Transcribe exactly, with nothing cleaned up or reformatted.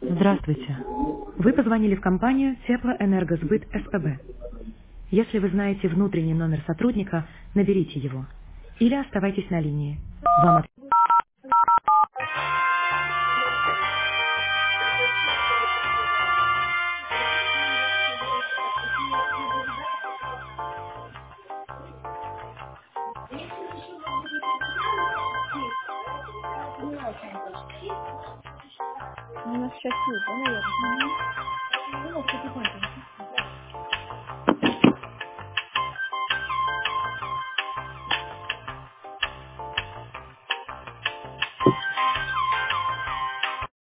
Здравствуйте. Вы позвонили в компанию Теплоэнергосбыт СПБ. Если вы знаете внутренний номер сотрудника, наберите его. Или оставайтесь на линии. Вам от- Ну, у нас сейчас нет, да, наверное?